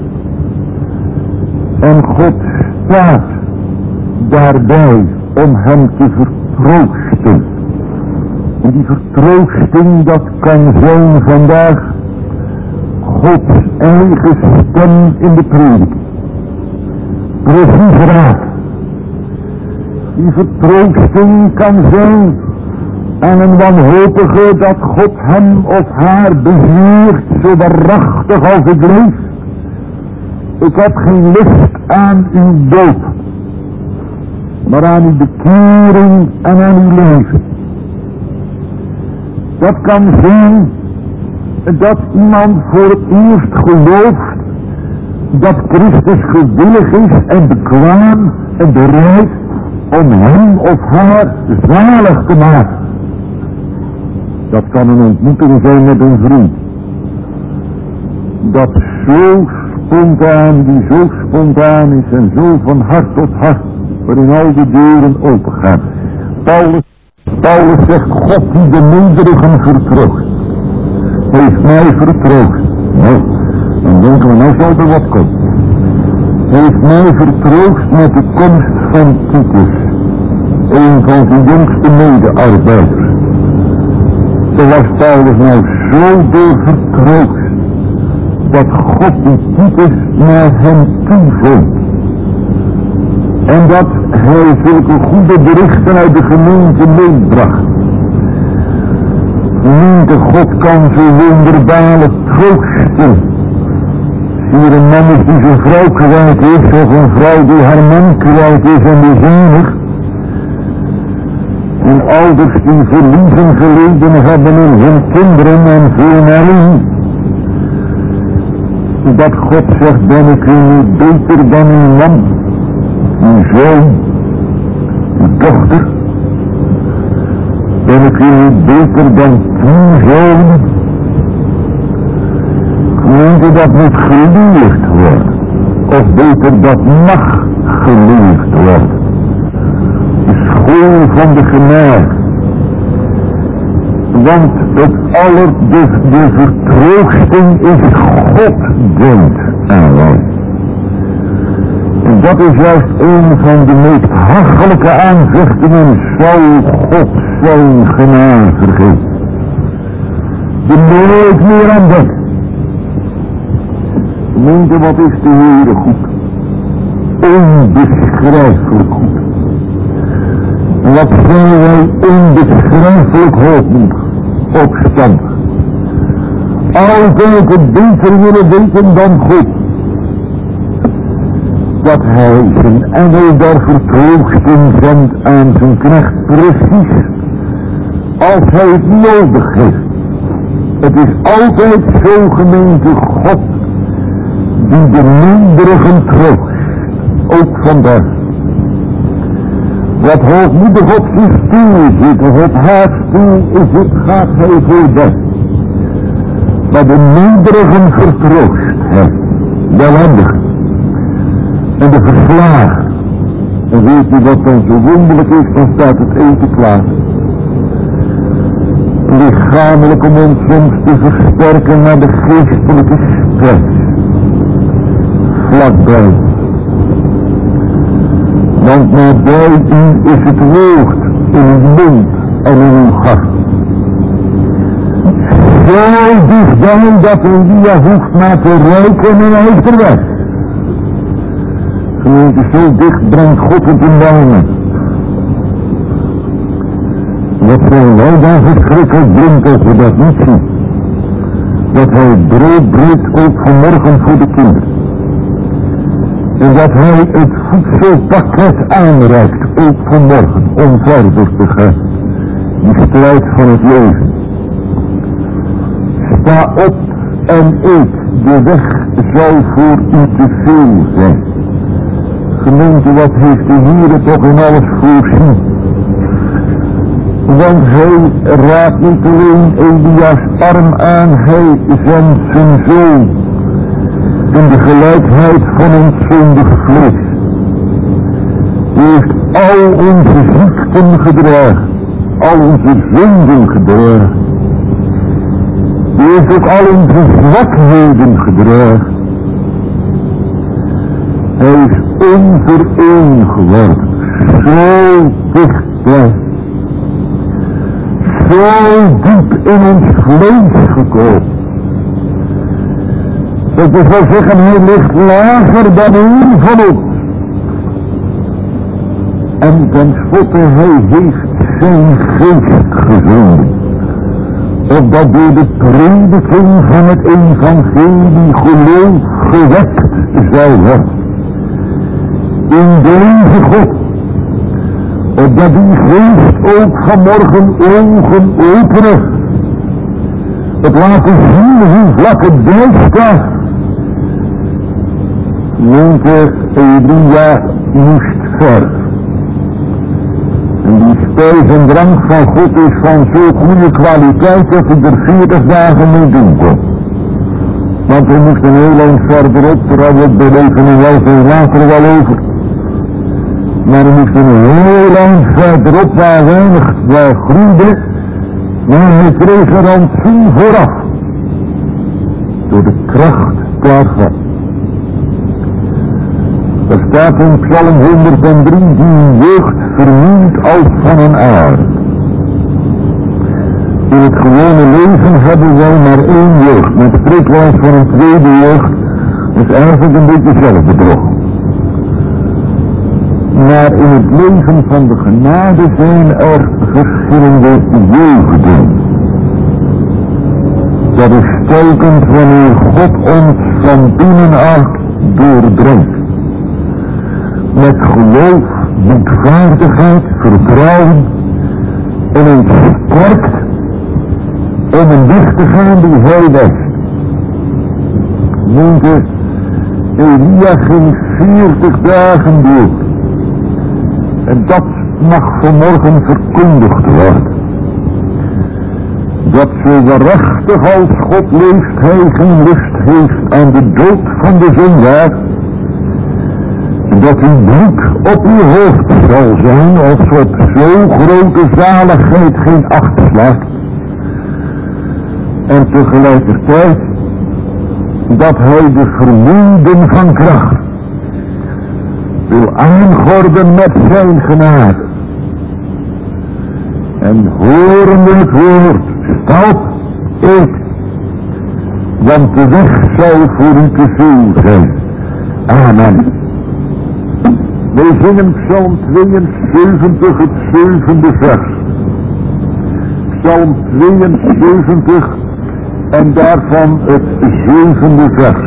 En God staat daarbij om hem te vertroosten. En die vertroosting, dat kan zijn vandaag Gods eigen stem in de predik. Precies raad. Die vertroosting kan zijn aan een wanhopige dat God hem of haar beheert zo waarachtig als ik leef. Ik heb geen lust aan uw dood, maar aan uw bekering en aan uw leven. Dat kan zijn dat iemand voor het eerst gelooft dat Christus gewillig is en bekwaam en bereid om hem of haar zalig te maken. Dat kan een ontmoeting zijn met een vriend. Dat zo spontaan is en zo van hart tot hart, waarin al de deuren open gaan. Paulus zegt, God die de nederigen vertroost, heeft mij vertroost. Nou, dan denken we, nou zal er wat komen. Heeft mij vertroost met de komst van Titus, een van zijn jongste medearbeiders. Zo was Paulus nou zo door vertroost, dat God die Titus naar hem toezond. En dat hij zulke goede berichten uit de gemeente meebracht. Gemeente, God kan zo wonderbare troosten. Hier een man is die zijn vrouw kwijt is, of een vrouw die haar man kwijt is en die zuinig. En ouders die verliezen geleden hebben in hun kinderen en veel naar hen. Dat God zegt, ben ik u niet beter dan uw man, uw zoon, uw dochter? Ben ik u niet beter dan 10 zonen? Gemeente, dat moet geleerd worden. Of beter, dat mag geleerd worden. De school van de genade. Want de vertroosting is God denkt aan wij. En dat is juist een van de meest hachelijke aanvechtingen, zou God zijn genade vergeten. De nooit meer aan denkt. Gemeente, wat is de Heere goed? Onbeschrijfelijk goed. En wat zijn wij onbeschrijfelijk hoogmoedig, opstandig. Altijd het beter willen weten dan God. Dat hij zijn engel der vertroosting zendt aan zijn knecht precies als hij het nodig heeft. Het is altijd zo, gemeente, God die de nederigen troost, ook vandaag. Wat hoogmoedig op zijn stoel zit, of op haar stoel zit, gaat hij voorbij. Maar de nederigen vertroost hij, de ellendigen en de verslagen. En weet u wat dan zo wonderlijk is, dan staat het eten klaar. Lichamelijk om ons soms te versterken naar de geestelijke strijd. Vlakbij. Want nabij u is het woord in uw mond en in uw hart. Zo dichtbij dat Elia hoeft maar te ruiken en hij heeft er weg. Gemeente, zo dicht brengt God het in warmen. Wat zijn wij dan verschrikkelijk blind als we dat niet zien. Dat hij brood breekt ook vanmorgen voor de kinderen. En dat hij het voedselpakket aanreikt ook vanmorgen om verder te gaan. Die strijd van het leven. Sta op en eet. De weg zal voor u te veel zijn. Gemeente, wat heeft de Heere toch in alles voorzien? Want hij raadt niet alleen Elia's arm aan, hij zendt zijn zoon in de gelijkheid van ons zondig vlees. Hij heeft al onze ziekten gedragen, al onze zonden gedragen. Hij heeft ook al onze zwakheden gedragen. Hij is onvereen geworden, zo dichtbij, zo diep in ons vlees gekomen. Dat je zou zeggen, hij ligt lager dan een van ons. En ten slotte, hij heeft zijn geest gezonden. Opdat door de prediking van het evangelie geloof gewekt zou worden. In deze God, opdat die geest ook vanmorgen ogen openen, het laten zien hoe vlak het bijstaat. Jonker Elia moest ver. En die spijs en drank van God is van zo goede kwaliteit dat hij er 40 dagen mee doen kon. Want hij moest een heel eind verderop, daar hadden we het bij leven wel veel later wel over. Maar hij moest een heel eind verderop waar weinig groeide, maar hij kreeg er rantsoen vooraf. Door de kracht daarvan. Er staat in Psalm 103, die jeugd vernieuwt als van een aard. In het gewone leven hebben wij maar één jeugd, met spreekwijs van een tweede jeugd, is eigenlijk een beetje zelfbedrog. Maar in het leven van de genade zijn er verschillende jeugden. Dat is telkens wanneer God ons van binnenuit doordringt. Met geloof, boetvaardigheid, vertrouwen en een sterkt om een weg te gaan die hij wist. Moeder, Elia ging 40 dagen door. En dat mag vanmorgen verkondigd worden. Dat zo waarachtig als God leeft, hij geen lust heeft aan de dood van de zondaar. Dat uw bloed op uw hoofd zal zijn als op zo'n grote zaligheid geen acht slaat. En tegelijkertijd dat hij de vermoeiden van kracht wil aangorden met zijn genade. En horende het woord, sta op, eet, want de weg zal voor u te veel zijn. Amen. Wij zingen Psalm 72, het 7e vers. Psalm 72 en daarvan het 7e vers.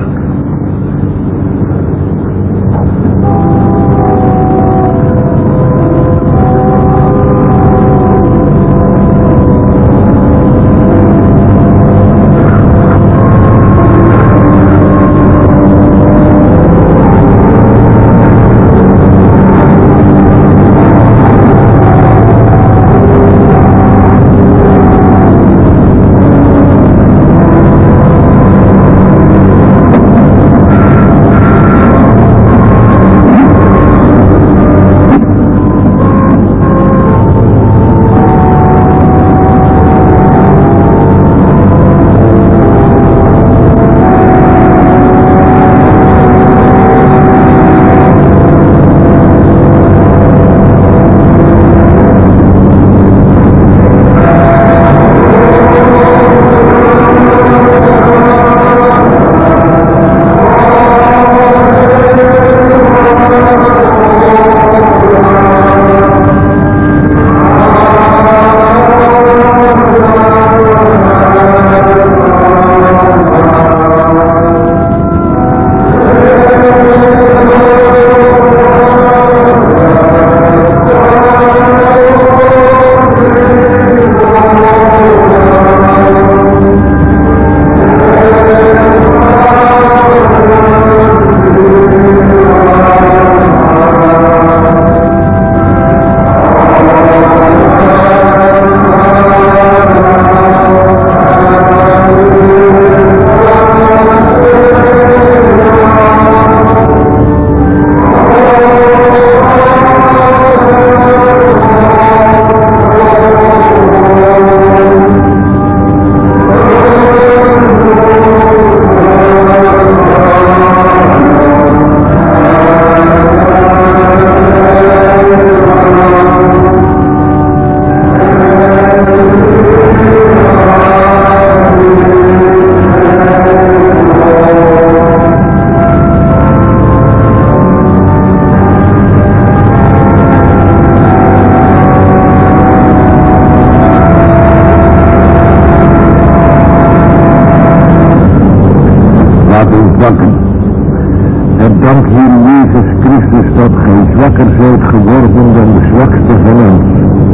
zwakken. En dank Heer Jezus Christus dat gij zwakker zijt geworden dan de zwakste van ons.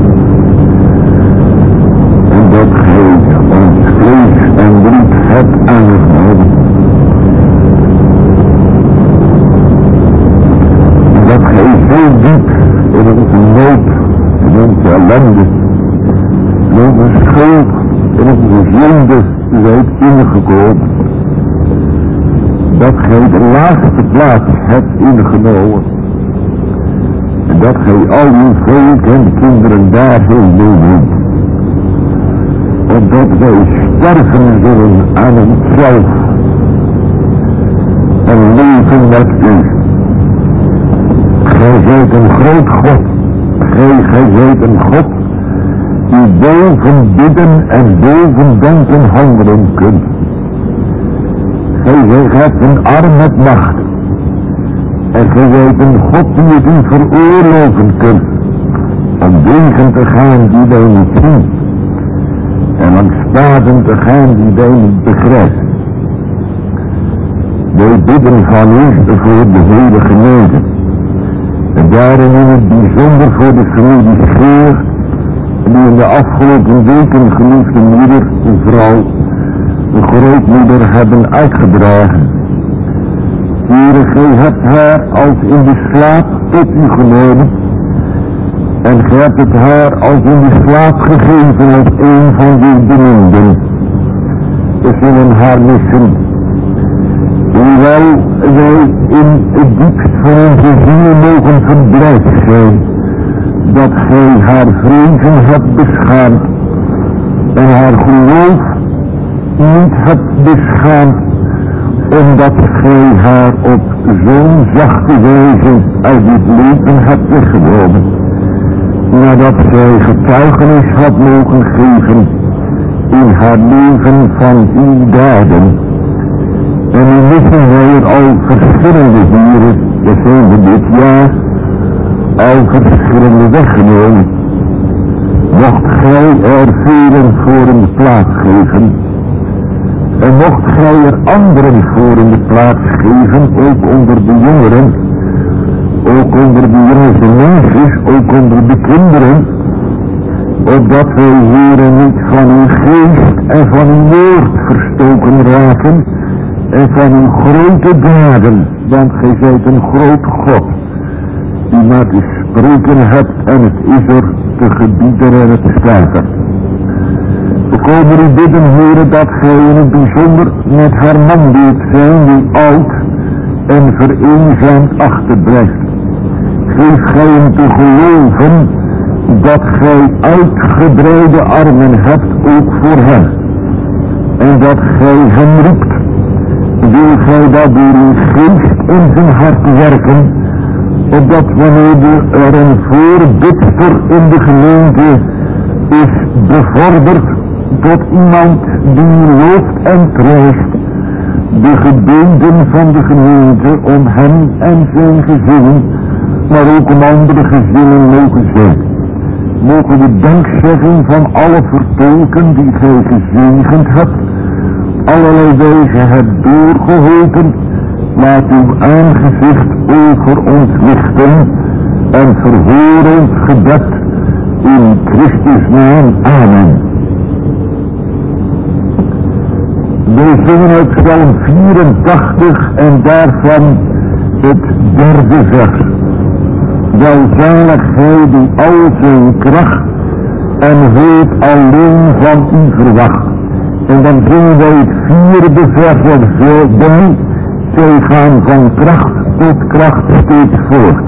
En dat gij ons vlees en bloed hebt aangenomen. En dat gij zo diep in onze nood, in onze ellende, in onze schuld, in onze zonde zijt ingekomen. Dat gij de laagste plaats hebt ingenomen. En dat gij al uw volk en kinderen daarheen meeneemt. Opdat wij sterven zullen aan onszelf. En leven met u. Gij zijt een groot God. Gij zijt een God die boven bidden en boven denken handelen kunt. Gij hebt een arm met macht. En gij zijt een God die het u veroorloven kunt. Om wegen te gaan die wij niet zien. En langs paden te gaan die wij niet begrijpen. Wij bidden van u voor de hele gemeente. En daarin in het bijzonder voor de familie Scheer. Die in de afgelopen weken geliefde moeder, mevrouw, de grootmoeder hebben uitgedragen. Heere, gij hebt haar als in de slaap tot u genomen. En gij hebt het haar als in de slaap gegeven als een van uw beminden. We zullen haar missen. Hoewel wij in het diepst van onze ziel mogen verblijd zijn. Dat gij haar vrezen hebt beschaamd. En haar geloof niet hebt beschaamd, omdat gij haar op zo'n zachte wijze uit dit leven hebt weggenomen, nadat zij getuigenis had mogen geven in haar leven van uw daden. En nu missen wij er al verschillende dieren, dat zijn we dit jaar, al verschillende weggenomen. Mocht gij er velen voor in de plaats geven, en mocht gij er anderen voor in de plaats geven, ook onder de jongeren, ook onder de jonge meisjes, ook onder de kinderen, opdat wij Heere niet van uw geest en van uw woord verstoken raken, en van uw grote daden, want gij zijt een groot God, die maar te spreken hebt en het is er te gebieden en het te sluiten. We komen u bidden, Heere, dat gij in het bijzonder met haar man wilt zijn, die oud en vereenzaamd achterblijft. Geef gij hem te geloven dat gij uitgebreide armen hebt ook voor hem. En dat gij hem roept. Wil gij dat door uw geest in zijn hart werken, opdat wanneer er een voorbidster in de gemeente is bevorderd tot iemand die looft en prijst de gebeden van de gemeente om hem en zijn gezin, maar ook om andere gezinnen mogen zijn. Mogen we dankzegging van alle vertolken die gij gezegend hebt, allerlei wijze hebt doorgeholpen. Laat uw aangezicht over ons lichten en verhoor ons gebed in Christus naam. Amen. Wij zingen uit Psalm 84 en daarvan het derde vers. Welzalig gij die al zijn kracht en hulp alleen van u verwacht. En dan zingen wij het vierde vers er zo bij. Zij gaan van kracht tot kracht steeds voort.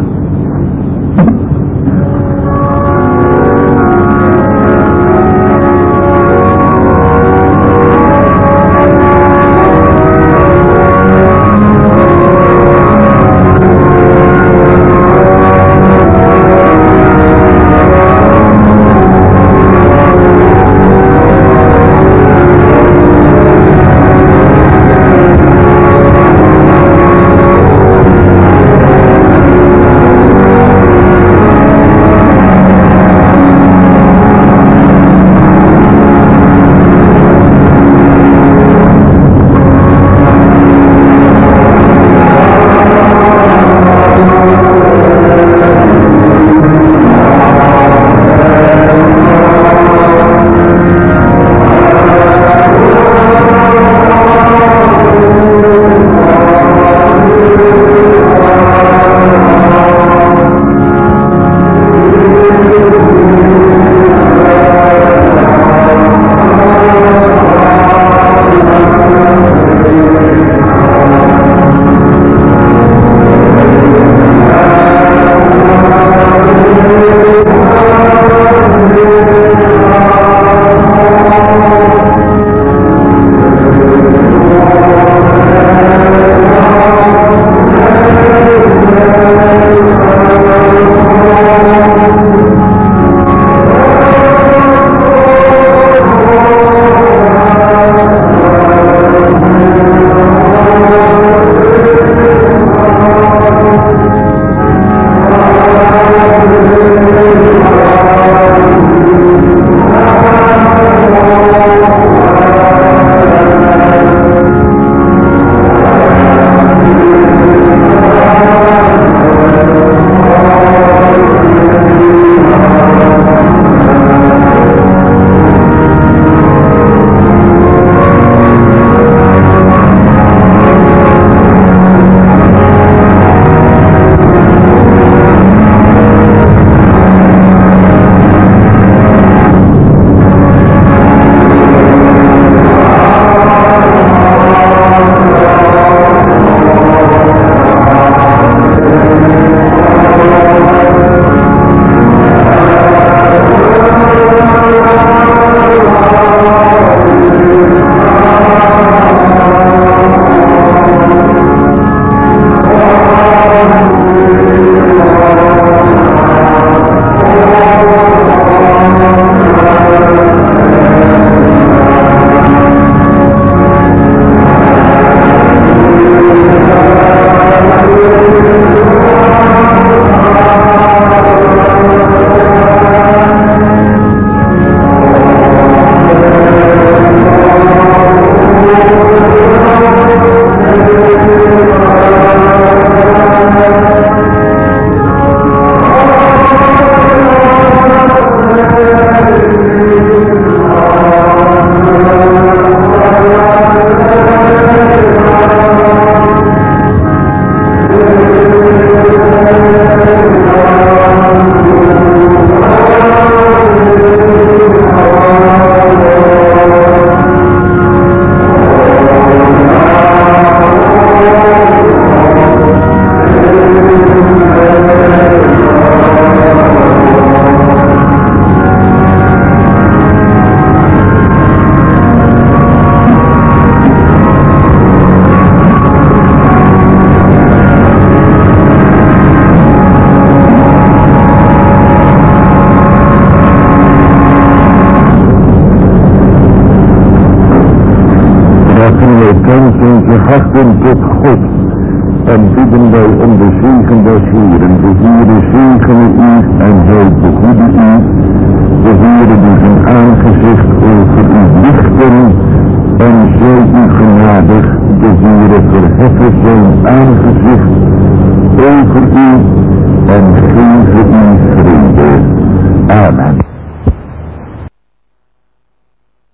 harten tot God en bidden wij om de zegen des Heeren. De Heere zegene u en hij begoede u. De Heere doet zijn aangezicht over u lichten en zij u genadig. De Heere verheffen zijn aangezicht over u en geven u